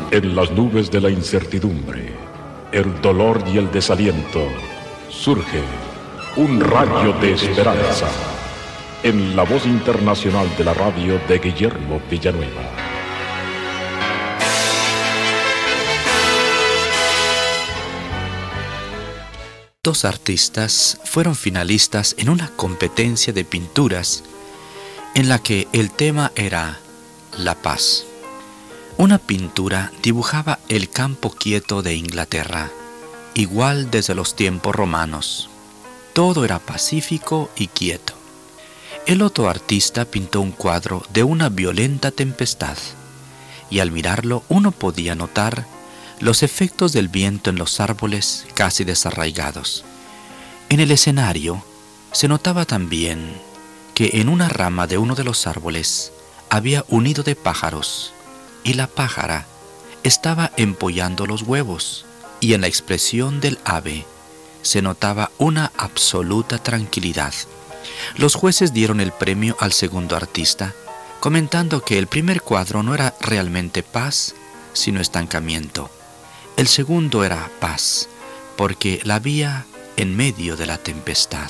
En las nubes de la incertidumbre, el dolor y el desaliento, surge un rayo de esperanza en la voz internacional de la radio de Guillermo Villanueva. Dos artistas fueron finalistas en una competencia de pinturas en la que el tema era la paz. Una pintura dibujaba el campo quieto de Inglaterra, igual desde los tiempos romanos. Todo era pacífico y quieto. El otro artista pintó un cuadro de una violenta tempestad, y al mirarlo uno podía notar los efectos del viento en los árboles casi desarraigados. En el escenario se notaba también que en una rama de uno de los árboles había un nido de pájaros, y la pájara estaba empollando los huevos, y en la expresión del ave se notaba una absoluta tranquilidad. Los jueces dieron el premio al segundo artista, comentando que el primer cuadro no era realmente paz, sino estancamiento. El segundo era paz, porque la había en medio de la tempestad.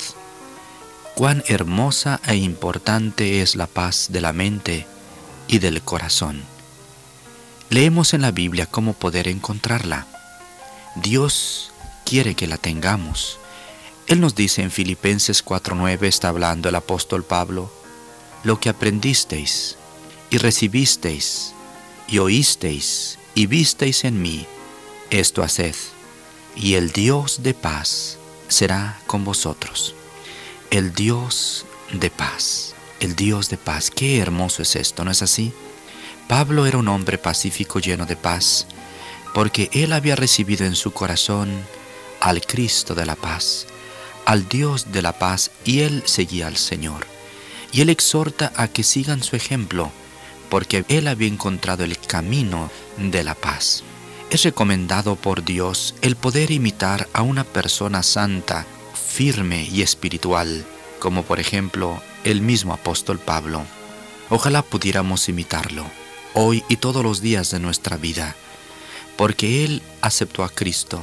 Cuán hermosa e importante es la paz de la mente y del corazón. Leemos en la Biblia cómo poder encontrarla. Dios quiere que la tengamos. Él nos dice en Filipenses 4:9, está hablando el apóstol Pablo: lo que aprendisteis y recibisteis y oísteis y visteis en mí, esto haced, y el Dios de paz será con vosotros. El Dios de paz, el Dios de paz. Qué hermoso es esto, ¿no es así? Pablo era un hombre pacífico lleno de paz, porque él había recibido en su corazón al Cristo de la paz, al Dios de la paz, y él seguía al Señor. Y él exhorta a que sigan su ejemplo, porque él había encontrado el camino de la paz. Es recomendado por Dios el poder imitar a una persona santa, firme y espiritual, como por ejemplo el mismo apóstol Pablo. Ojalá pudiéramos imitarlo hoy y todos los días de nuestra vida, porque él aceptó a Cristo,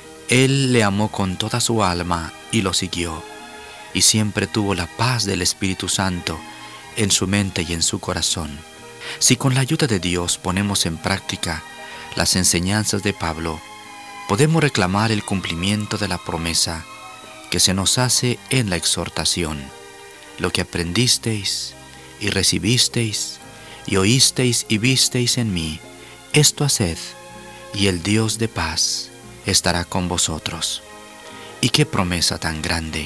él le amó con toda su alma y lo siguió, y siempre tuvo la paz del Espíritu Santo en su mente y en su corazón. Si con la ayuda de Dios ponemos en práctica las enseñanzas de Pablo, podemos reclamar el cumplimiento de la promesa que se nos hace en la exhortación: lo que aprendisteis y recibisteis y oísteis y visteis en mí, esto haced, y el Dios de paz estará con vosotros. Y qué promesa tan grande.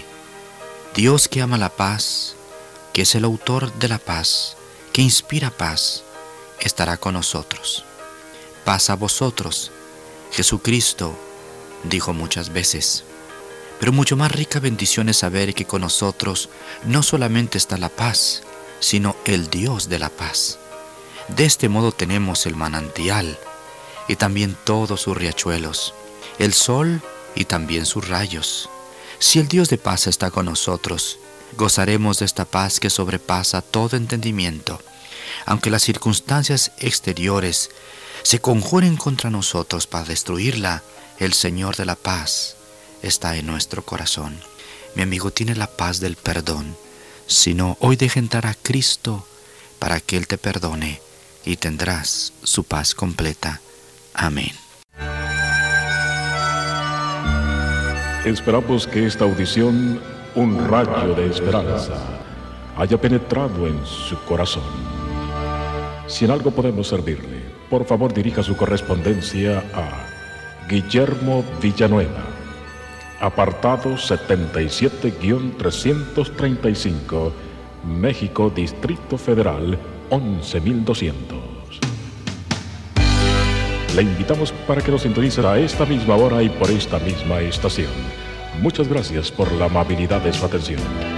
Dios, que ama la paz, que es el autor de la paz, que inspira paz, estará con nosotros. Paz a vosotros. Jesucristo dijo muchas veces. Pero mucho más rica bendición es saber que con nosotros no solamente está la paz, sino el Dios de la paz. De este modo tenemos el manantial y también todos sus riachuelos, el sol y también sus rayos. Si el Dios de paz está con nosotros, gozaremos de esta paz que sobrepasa todo entendimiento. Aunque las circunstancias exteriores se conjuren contra nosotros para destruirla, el Señor de la paz está en nuestro corazón. Mi amigo, tiene la paz del perdón. Si no, hoy deja entrar a Cristo para que Él te perdone y tendrás su paz completa. Amén. Esperamos que esta audición, un rayo de esperanza, haya penetrado en su corazón. Si en algo podemos servirle, por favor dirija su correspondencia a Guillermo Villanueva, apartado 77-335, México, Distrito Federal, 11,200. Le invitamos para que nos sintonice a esta misma hora y por esta misma estación. Muchas gracias por la amabilidad de su atención.